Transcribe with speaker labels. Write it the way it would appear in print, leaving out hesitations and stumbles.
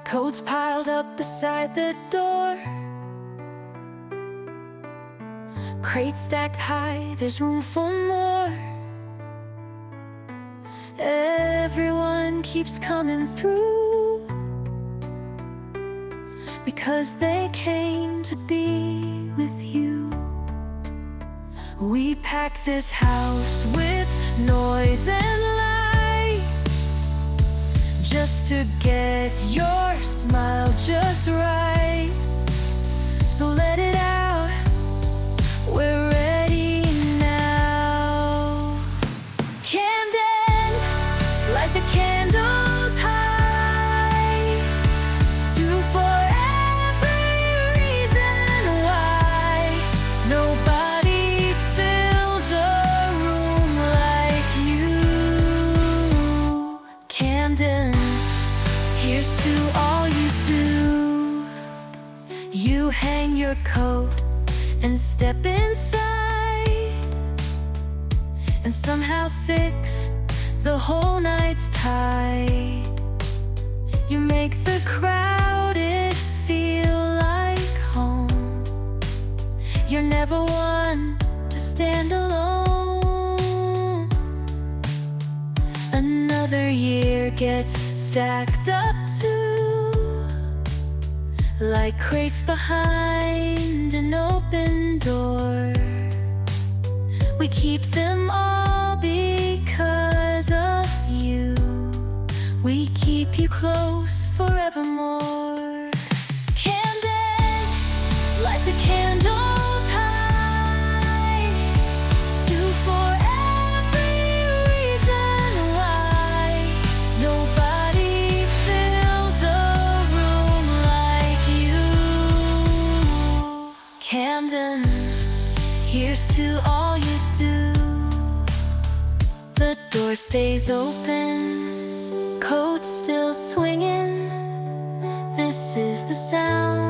Speaker 1: Coats piled up beside the door, crates stacked high, there's room for more. Everyone keeps coming through because they came to be with you. We packed this house with noise and light just to get your smile just right. So let it out, we're ready now. Camden, light the candles high, two for every reason why nobody fills a room like you. Camden, here's to all you do. You hang your coat and step inside, and somehow fix the whole night's tide. You make the crowded feel like home. You're never one to stand alone. Another year gets stacked up too, like crates behind an open door. We keep them all because of you. We keep you close forevermore. Camden, light the candles high, two for every reason why nobody fills a room like you. Camden, here's to all you do. The door stays open, coats still swinging. This is the sound